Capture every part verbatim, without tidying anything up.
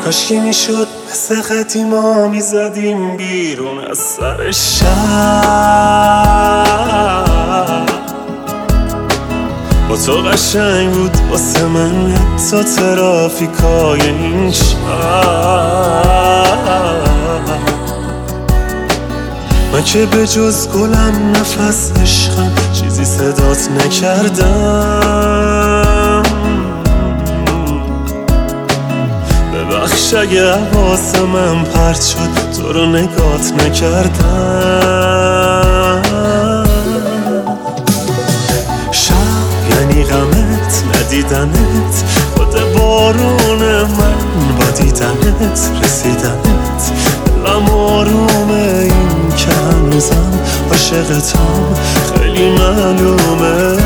کاشکی میشد مثل قدیما میزدیم بیرون از سر شهر. با تو قشنگ بود واسه من حتی ترافیکای این شهر. من که به جز گلم نفس عشقم چیزی صدات نکردم. ببخش اگه حواس من پرت شد تو رو نگات نکردم. شب یعنی غمت ندیدنت، خود بارون من با دیدنت رسیدنت. دلم آرومه این که هنوزم عاشقتم خیلی معلومه.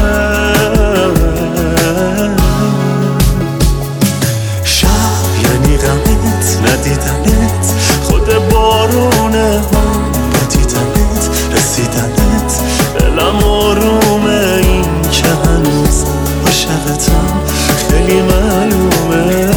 شب یعنی غمت ندیدنت، خود بارون من با دیدنت رسیدنت. دلم آرومه این که هنوز عاشقتم خیلی معلومه.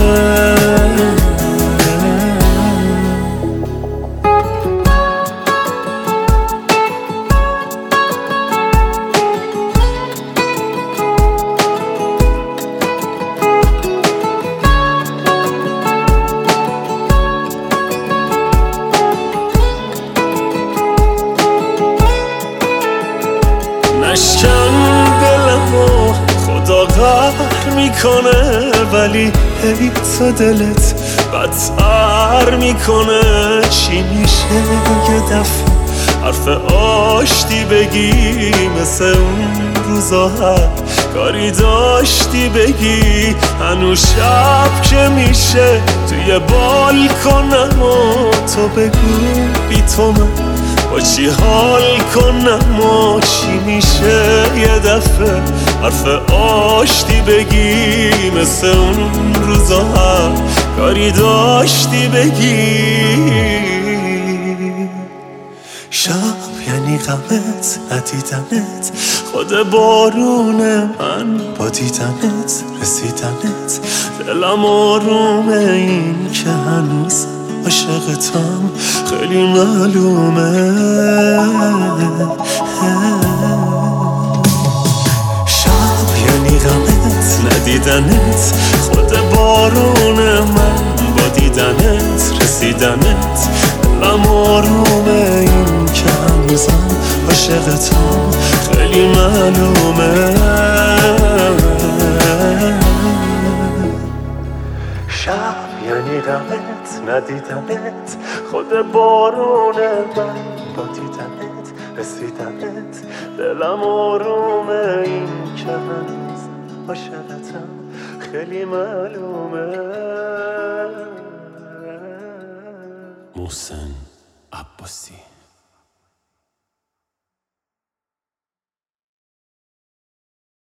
نشکن دلمو خدا قهر میکنه، ولی هی تو دلت بدتر میکنه. چی میشه یه دفعه حرف آشتی بگی، مثل اون روزا هر کاری داشتی بگی. هنوز شب که میشه توی بالکنم و تو بگو بی تو من با چی حال کنم و چی میشه یه دفعه حرف آشتی بگی، مثل اون روزا هر کاری داشتی بگی. شب یعنی غمت ندیدنت، خود بارون من با دیدنت رسیدنت. دلم آرومه این که هنوز عاشقتم خیلی معلومه. شب یعنی غمت ندیدنت، خود بارون من با دیدنت رسیدنت. دلم آرومه این که هنوزم عاشقتم خیلی معلومه. شب یعنی غمت ندیدنت، خود بارون من با دیدنت رسیدنت. دلم آرومه این که هنوز عاشقتم خیلی معلومه. محسن عباسی.